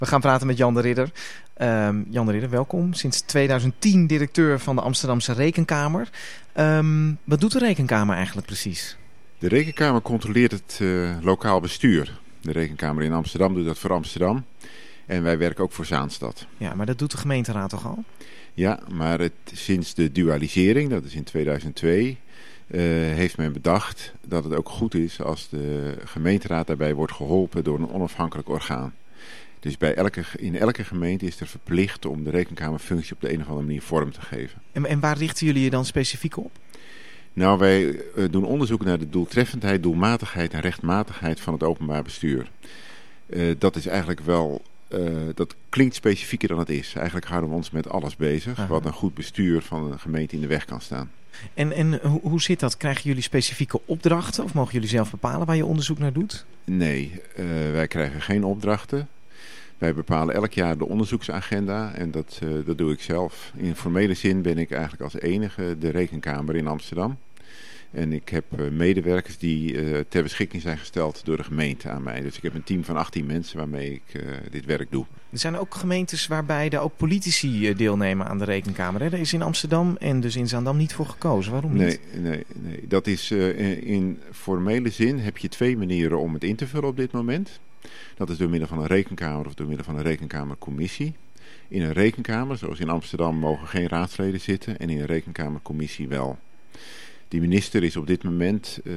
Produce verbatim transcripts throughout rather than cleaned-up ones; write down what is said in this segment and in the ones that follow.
We gaan praten met Jan de Ridder. Um, Jan de Ridder, welkom. Sinds tweeduizend tien directeur van de Amsterdamse Rekenkamer. Um, wat doet de Rekenkamer eigenlijk precies? De Rekenkamer controleert het uh, lokaal bestuur. De Rekenkamer in Amsterdam doet dat voor Amsterdam. En wij werken ook voor Zaanstad. Ja, maar dat doet de gemeenteraad toch al? Ja, maar het, sinds de dualisering, dat is in tweeduizend twee... Uh, heeft men bedacht dat het ook goed is als de gemeenteraad daarbij wordt geholpen door een onafhankelijk orgaan. Dus bij elke, in elke gemeente is er verplicht om de rekenkamerfunctie op de een of andere manier vorm te geven. En, en waar richten jullie je dan specifiek op? Nou, wij uh, doen onderzoek naar de doeltreffendheid, doelmatigheid en rechtmatigheid van het openbaar bestuur. Uh, dat is eigenlijk wel, uh, dat klinkt specifieker dan het is. Eigenlijk houden we ons met alles bezig, Aha. wat een goed bestuur van een gemeente in de weg kan staan. En, en hoe, hoe zit dat? Krijgen jullie specifieke opdrachten of mogen jullie zelf bepalen waar je onderzoek naar doet? Nee, uh, wij krijgen geen opdrachten. Wij bepalen elk jaar de onderzoeksagenda en dat, uh, dat doe ik zelf. In formele zin ben ik eigenlijk als enige de Rekenkamer in Amsterdam. En ik heb uh, medewerkers die uh, ter beschikking zijn gesteld door de gemeente aan mij. Dus ik heb een team van achttien mensen waarmee ik uh, dit werk doe. Er zijn ook gemeentes waarbij er ook politici deelnemen aan de Rekenkamer. Hè? Daar is in Amsterdam en dus in Zaandam niet voor gekozen. Waarom niet? Nee, nee, nee. Dat is uh, in formele zin heb je twee manieren om het in te vullen op dit moment. Dat is door middel van een rekenkamer of door middel van een rekenkamercommissie. In een rekenkamer, zoals in Amsterdam, mogen geen raadsleden zitten en in een rekenkamercommissie wel. Die minister is op dit moment uh,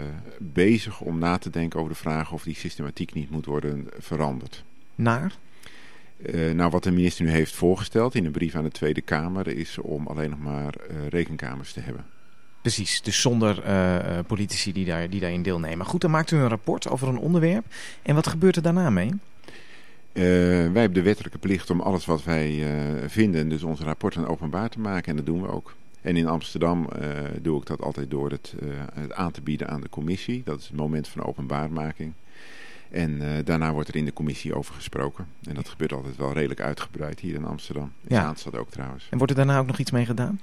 bezig om na te denken over de vraag of die systematiek niet moet worden veranderd. Naar? Uh, nou, wat de minister nu heeft voorgesteld in een brief aan de Tweede Kamer is om alleen nog maar uh, rekenkamers te hebben. Precies, dus zonder uh, politici die, daar, die daarin deelnemen. Goed, dan maakt u een rapport over een onderwerp. En wat gebeurt er daarna mee? Uh, wij hebben de wettelijke plicht om alles wat wij uh, vinden, dus onze rapporten openbaar te maken. En dat doen we ook. En in Amsterdam uh, doe ik dat altijd door het, uh, het aan te bieden aan de commissie. Dat is het moment van openbaarmaking. En uh, daarna wordt er in de commissie over gesproken. En dat gebeurt altijd wel redelijk uitgebreid hier in Amsterdam. In ja. Zaanstad ook trouwens. En wordt er daarna ook nog iets mee gedaan?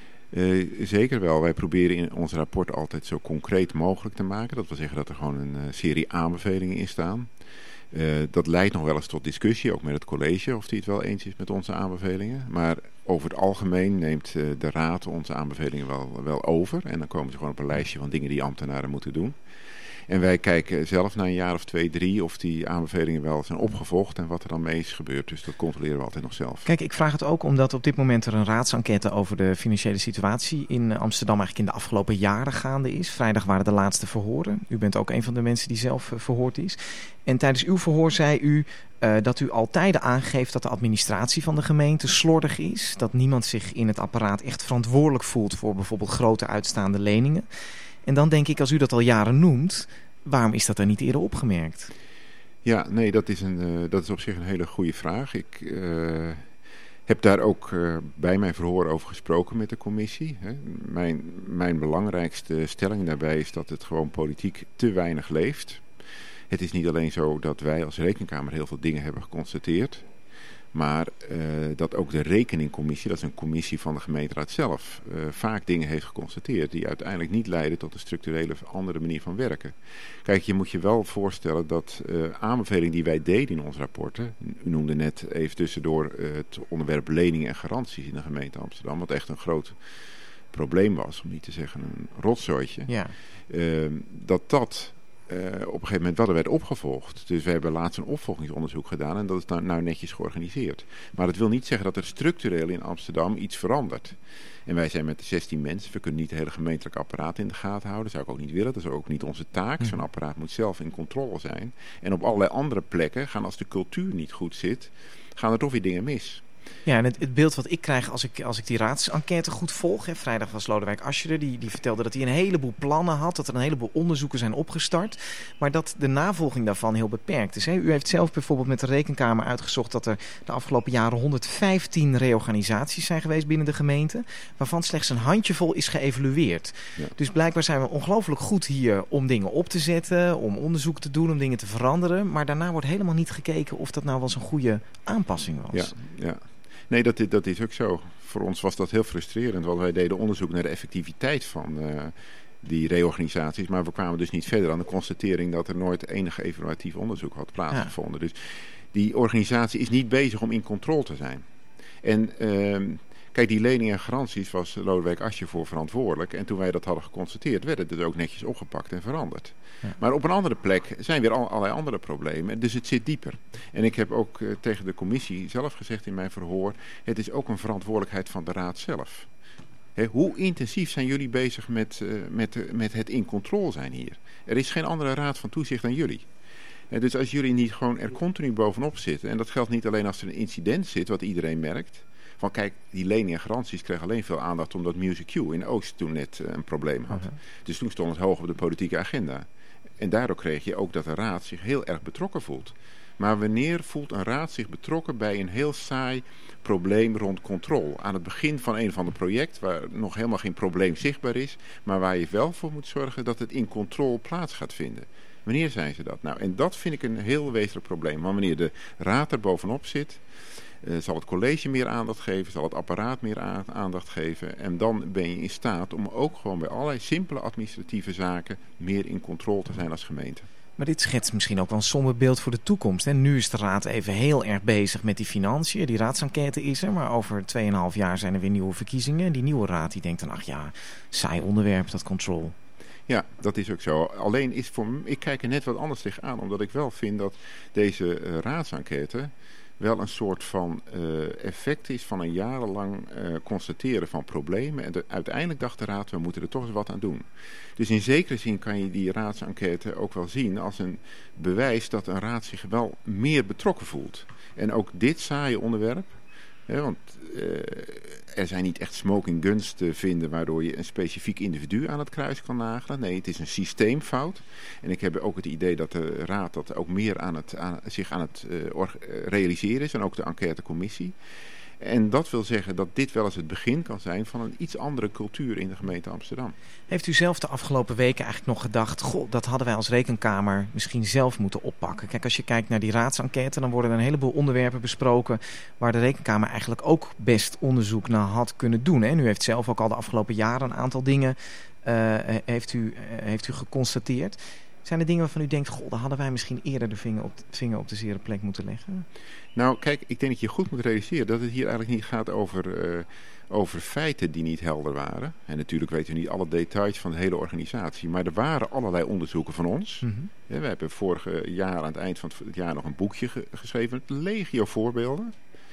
Uh, zeker wel. Wij proberen in ons rapport altijd zo concreet mogelijk te maken. Dat wil zeggen dat er gewoon een uh, serie aanbevelingen in staan. Uh, dat leidt nog wel eens tot discussie, ook met het college, of die het wel eens is met onze aanbevelingen. Maar over het algemeen neemt uh, de raad onze aanbevelingen wel, wel over. En dan komen ze gewoon op een lijstje van dingen die ambtenaren moeten doen. En wij kijken zelf na een jaar of twee, drie of die aanbevelingen wel zijn opgevolgd en wat er dan mee is gebeurd. Dus dat controleren we altijd nog zelf. Kijk, ik vraag het ook omdat op dit moment er een raadsenquête over de financiële situatie in Amsterdam eigenlijk in de afgelopen jaren gaande is. Vrijdag waren de laatste verhoren. U bent ook een van de mensen die zelf uh, verhoord is. En tijdens uw verhoor zei u uh, dat u al tijden aangeeft dat de administratie van de gemeente slordig is. Dat niemand zich in het apparaat echt verantwoordelijk voelt voor bijvoorbeeld grote uitstaande leningen. En dan denk ik, als u dat al jaren noemt, waarom is dat dan niet eerder opgemerkt? Ja, nee, dat is, een, uh, dat is op zich een hele goede vraag. Ik uh, heb daar ook uh, bij mijn verhoor over gesproken met de commissie. Hè. Mijn, mijn belangrijkste stelling daarbij is dat het gewoon politiek te weinig leeft. Het is niet alleen zo dat wij als Rekenkamer heel veel dingen hebben geconstateerd, maar uh, dat ook de rekeningcommissie, dat is een commissie van de gemeenteraad zelf, uh, vaak dingen heeft geconstateerd die uiteindelijk niet leiden tot een structurele andere manier van werken. Kijk, je moet je wel voorstellen dat uh, aanbevelingen die wij deden in onze rapporten, u noemde net even tussendoor uh, het onderwerp leningen en garanties in de gemeente Amsterdam, wat echt een groot probleem was, om niet te zeggen een rotzooitje, ja. uh, dat dat Uh, op een gegeven moment wel werd opgevolgd. Dus we hebben laatst een opvolgingsonderzoek gedaan en dat is nou, nou netjes georganiseerd. Maar dat wil niet zeggen dat er structureel in Amsterdam iets verandert. En wij zijn met de zestien mensen, we kunnen niet het hele gemeentelijk apparaat in de gaten houden. Dat zou ik ook niet willen, dat is ook niet onze taak. Zo'n apparaat moet zelf in controle zijn. En op allerlei andere plekken gaan, als de cultuur niet goed zit, gaan er toch weer dingen mis. Ja, en het, het beeld wat ik krijg als ik, als ik die raadsenquête goed volg. Hè, vrijdag was Lodewijk Asscher, die, die vertelde dat hij een heleboel plannen had. Dat er een heleboel onderzoeken zijn opgestart. Maar dat de navolging daarvan heel beperkt is. Hè. U heeft zelf bijvoorbeeld met de Rekenkamer uitgezocht dat er de afgelopen jaren honderdvijftien reorganisaties zijn geweest binnen de gemeente. Waarvan slechts een handjevol is geëvalueerd. Ja. Dus blijkbaar zijn we ongelooflijk goed hier om dingen op te zetten. Om onderzoek te doen, om dingen te veranderen. Maar daarna wordt helemaal niet gekeken of dat nou wel eens een goede aanpassing was. Ja, ja. Nee, dat is, dat is ook zo. Voor ons was dat heel frustrerend, want wij deden onderzoek naar de effectiviteit van, uh, die reorganisaties. Maar we kwamen dus niet verder aan de constatering dat er nooit enig evaluatief onderzoek had plaatsgevonden. Ja. Dus die organisatie is niet bezig om in controle te zijn. En uh, kijk, die leningen en garanties was Lodewijk Asscher voor verantwoordelijk. En toen wij dat hadden geconstateerd, werd het dus ook netjes opgepakt en veranderd. Ja. Maar op een andere plek zijn weer al, allerlei andere problemen. Dus het zit dieper. En ik heb ook uh, tegen de commissie zelf gezegd in mijn verhoor, het is ook een verantwoordelijkheid van de raad zelf. He, hoe intensief zijn jullie bezig met, uh, met, uh, met het in controle zijn hier? Er is geen andere raad van toezicht dan jullie. He, dus als jullie niet gewoon er continu bovenop zitten, en dat geldt niet alleen als er een incident zit, wat iedereen merkt. Van kijk, die leningen en garanties kregen alleen veel aandacht omdat Music Q in Oost toen net uh, een probleem had. Uh-huh. Dus toen stond het hoog op de politieke agenda. En daardoor kreeg je ook dat de raad zich heel erg betrokken voelt. Maar wanneer voelt een raad zich betrokken bij een heel saai probleem rond controle? Aan het begin van een of ander project waar nog helemaal geen probleem zichtbaar is, maar waar je wel voor moet zorgen dat het in controle plaats gaat vinden. Wanneer zijn ze dat? Nou, en dat vind ik een heel wezenlijk probleem. Maar wanneer de raad er bovenop zit, uh, zal het college meer aandacht geven, zal het apparaat meer a- aandacht geven. En dan ben je in staat om ook gewoon bij allerlei simpele administratieve zaken meer in controle te zijn als gemeente. Maar dit schetst misschien ook wel een somber beeld voor de toekomst. Hè? Nu is de raad even heel erg bezig met die financiën. Die raadsenquête is er, maar over tweeënhalf jaar zijn er weer nieuwe verkiezingen. En die nieuwe raad die denkt dan, ach ja, saai onderwerp, dat control. Ja, dat is ook zo. Alleen is voor me, ik kijk er net wat anders tegenaan, omdat ik wel vind dat deze uh, raadsenquête wel een soort van uh, effect is van een jarenlang uh, constateren van problemen. En de, uiteindelijk dacht de raad, we moeten er toch eens wat aan doen. Dus in zekere zin kan je die raadsenquête ook wel zien als een bewijs dat een raad zich wel meer betrokken voelt. En ook dit saaie onderwerp, hè, want uh, er zijn niet echt smoking guns te vinden waardoor je een specifiek individu aan het kruis kan nagelen. Nee, het is een systeemfout. En ik heb ook het idee dat de raad dat ook meer aan het, aan, zich aan het uh, or, uh, realiseren is. En ook de enquêtecommissie. En dat wil zeggen dat dit wel eens het begin kan zijn van een iets andere cultuur in de gemeente Amsterdam. Heeft u zelf de afgelopen weken eigenlijk nog gedacht, goh, dat hadden wij als rekenkamer misschien zelf moeten oppakken? Kijk, als je kijkt naar die raadsenquête, dan worden er een heleboel onderwerpen besproken waar de rekenkamer eigenlijk ook best onderzoek naar had kunnen doen. Hè? U heeft zelf ook al de afgelopen jaren een aantal dingen uh, heeft, u, uh, heeft u geconstateerd. Zijn er dingen waarvan u denkt, goh, daar hadden wij misschien eerder de vinger op de, vinger op de zere plek moeten leggen? Nou, kijk, ik denk dat je goed moet realiseren dat het hier eigenlijk niet gaat over, uh, over feiten die niet helder waren. En natuurlijk weten we niet alle details van de hele organisatie. Maar er waren allerlei onderzoeken van ons. Mm-hmm. Ja, we hebben vorig jaar aan het eind van het jaar nog een boekje ge- geschreven met legio voorbeelden.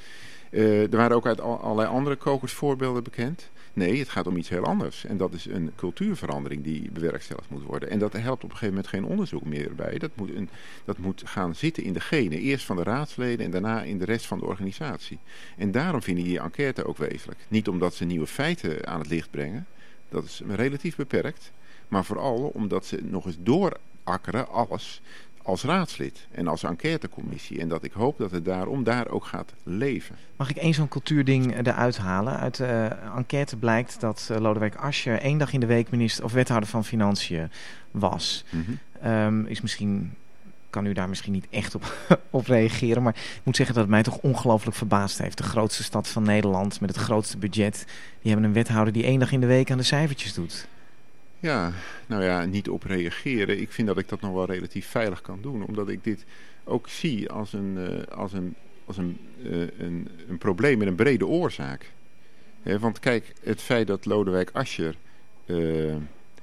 Uh, er waren ook uit al, allerlei andere kokers voorbeelden bekend. Nee, het gaat om iets heel anders. En dat is een cultuurverandering die bewerkstelligd moet worden. En dat helpt op een gegeven moment geen onderzoek meer bij. Dat moet, een, dat moet gaan zitten in de genen. Eerst van de raadsleden en daarna in de rest van de organisatie. En daarom vind ik die enquête ook wezenlijk. Niet omdat ze nieuwe feiten aan het licht brengen. Dat is relatief beperkt. Maar vooral omdat ze nog eens doorakkeren alles als raadslid en als enquêtecommissie. En dat ik hoop dat het daarom daar ook gaat leven. Mag ik één zo'n cultuurding eruit halen? Uit de uh, enquête blijkt dat uh, Lodewijk Asscher één dag in de week minister of wethouder van Financiën was. Mm-hmm. Um, is misschien, kan u daar misschien niet echt op, op reageren, maar ik moet zeggen dat het mij toch ongelooflijk verbaasd heeft. De grootste stad van Nederland met het grootste budget. Die hebben een wethouder die één dag in de week aan de cijfertjes doet. Ja, nou ja, niet op reageren. Ik vind dat ik dat nog wel relatief veilig kan doen. Omdat ik dit ook zie als een, uh, als een, als een, uh, een, een probleem met een brede oorzaak. He, want kijk, het feit dat Lodewijk Asscher uh,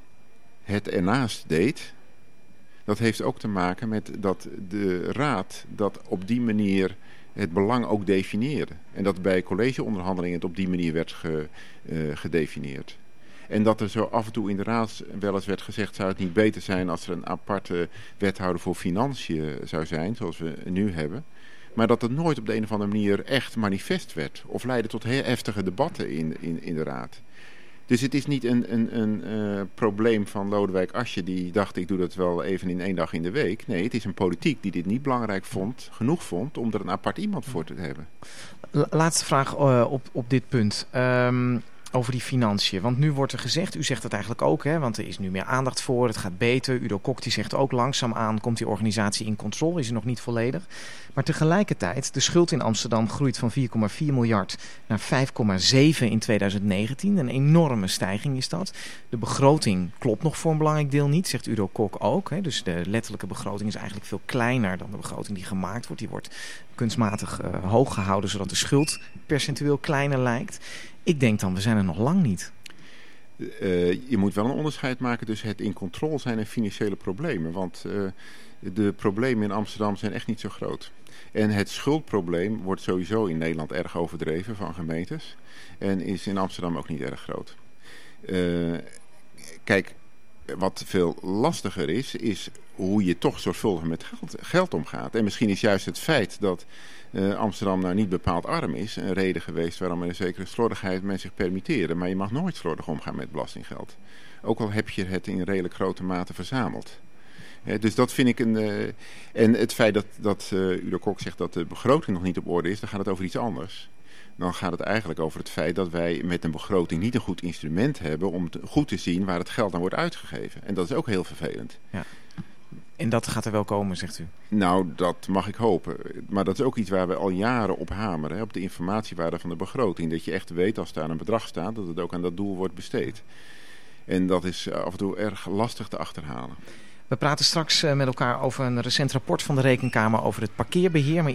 het ernaast deed, dat heeft ook te maken met dat de raad dat op die manier het belang ook definieerde. En dat bij collegeonderhandelingen het op die manier werd ge, uh, gedefinieerd. En dat er zo af en toe in de raad wel eens werd gezegd, zou het niet beter zijn als er een aparte wethouder voor financiën zou zijn, zoals we nu hebben. Maar dat het nooit op de een of andere manier echt manifest werd. Of leidde tot heel heftige debatten in, in, in de raad. Dus het is niet een, een, een uh, probleem van Lodewijk Asscher die dacht, ik doe dat wel even in één dag in de week. Nee, het is een politiek die dit niet belangrijk vond, genoeg vond, om er een apart iemand voor te hebben. Laatste vraag uh, op, op dit punt. Um, over die financiën. Want nu wordt er gezegd, u zegt het eigenlijk ook, hè, want er is nu meer aandacht voor, het gaat beter. Udo Kok die zegt ook langzaamaan komt die organisatie in controle, is er nog niet volledig. Maar tegelijkertijd, de schuld in Amsterdam groeit van vier komma vier miljard naar vijf komma zeven in tweeduizend negentien. Een enorme stijging is dat. De begroting klopt nog voor een belangrijk deel niet, zegt Udo Kok ook. Hè. Dus de letterlijke begroting is eigenlijk veel kleiner dan de begroting die gemaakt wordt. Die wordt kunstmatig uh, hoog gehouden, zodat de schuld percentueel kleiner lijkt. Ik denk dan, we zijn er nog lang niet. Uh, je moet wel een onderscheid maken tussen het in controle zijn en financiële problemen. Want uh, de problemen in Amsterdam zijn echt niet zo groot. En het schuldprobleem wordt sowieso in Nederland erg overdreven van gemeentes. En is in Amsterdam ook niet erg groot. Uh, kijk, wat veel lastiger is, is hoe je toch zorgvuldig met geld, geld omgaat. En misschien is juist het feit dat uh, Amsterdam nou niet bepaald arm is een reden geweest waarom er een zekere slordigheid men zich permitteerde. Maar je mag nooit slordig omgaan met belastinggeld. Ook al heb je het in redelijk grote mate verzameld. He, dus dat vind ik een... Uh, en het feit dat, dat uh, Udo Kok zegt dat de begroting nog niet op orde is, dan gaat het over iets anders. Dan gaat het eigenlijk over het feit dat wij met een begroting niet een goed instrument hebben om te, goed te zien waar het geld aan wordt uitgegeven. En dat is ook heel vervelend. Ja. En dat gaat er wel komen, zegt u? Nou, dat mag ik hopen. Maar dat is ook iets waar we al jaren op hameren. Hè, op de informatiewaarde van de begroting. Dat je echt weet als daar een bedrag staat, dat het ook aan dat doel wordt besteed. En dat is af en toe erg lastig te achterhalen. We praten straks met elkaar over een recent rapport van de Rekenkamer over het parkeerbeheer. Maar